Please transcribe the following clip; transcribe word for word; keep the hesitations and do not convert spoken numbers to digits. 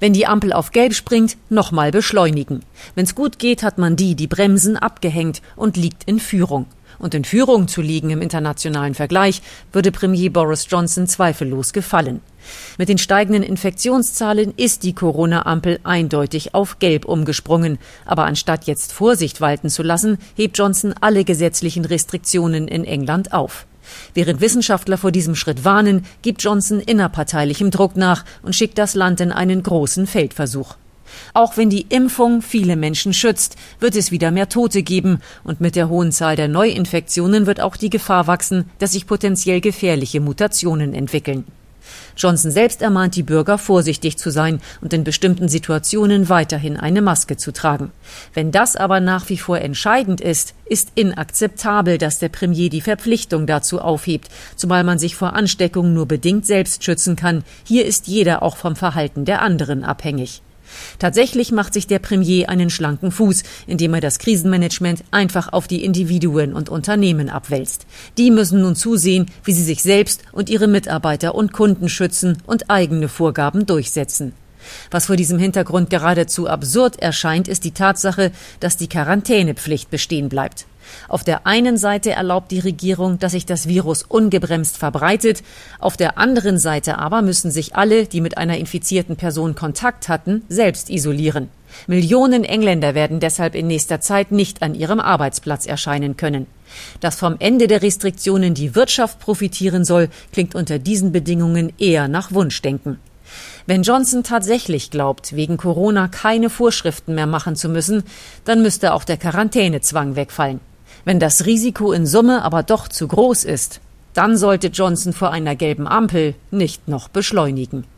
Wenn die Ampel auf Gelb springt, nochmal beschleunigen. Wenn's gut geht, hat man die, die Bremsen abgehängt und liegt in Führung. Und in Führung zu liegen im internationalen Vergleich würde Premier Boris Johnson zweifellos gefallen. Mit den steigenden Infektionszahlen ist die Corona-Ampel eindeutig auf Gelb umgesprungen. Aber anstatt jetzt Vorsicht walten zu lassen, hebt Johnson alle gesetzlichen Restriktionen in England auf. Während Wissenschaftler vor diesem Schritt warnen, gibt Johnson innerparteilichem Druck nach und schickt das Land in einen großen Feldversuch. Auch wenn die Impfung viele Menschen schützt, wird es wieder mehr Tote geben. Und mit der hohen Zahl der Neuinfektionen wird auch die Gefahr wachsen, dass sich potenziell gefährliche Mutationen entwickeln. Johnson selbst ermahnt die Bürger, vorsichtig zu sein und in bestimmten Situationen weiterhin eine Maske zu tragen. Wenn das aber nach wie vor entscheidend ist, ist inakzeptabel, dass der Premier die Verpflichtung dazu aufhebt, zumal man sich vor Ansteckung nur bedingt selbst schützen kann. Hier ist jeder auch vom Verhalten der anderen abhängig. Tatsächlich macht sich der Premier einen schlanken Fuß, indem er das Krisenmanagement einfach auf die Individuen und Unternehmen abwälzt. Die müssen nun zusehen, wie sie sich selbst und ihre Mitarbeiter und Kunden schützen und eigene Vorgaben durchsetzen. Was vor diesem Hintergrund geradezu absurd erscheint, ist die Tatsache, dass die Quarantänepflicht bestehen bleibt. Auf der einen Seite erlaubt die Regierung, dass sich das Virus ungebremst verbreitet, auf der anderen Seite aber müssen sich alle, die mit einer infizierten Person Kontakt hatten, selbst isolieren. Millionen Engländer werden deshalb in nächster Zeit nicht an ihrem Arbeitsplatz erscheinen können. Dass vom Ende der Restriktionen die Wirtschaft profitieren soll, klingt unter diesen Bedingungen eher nach Wunschdenken. Wenn Johnson tatsächlich glaubt, wegen Corona keine Vorschriften mehr machen zu müssen, dann müsste auch der Quarantänezwang wegfallen. Wenn das Risiko in Summe aber doch zu groß ist, dann sollte Johnson vor einer gelben Ampel nicht noch beschleunigen.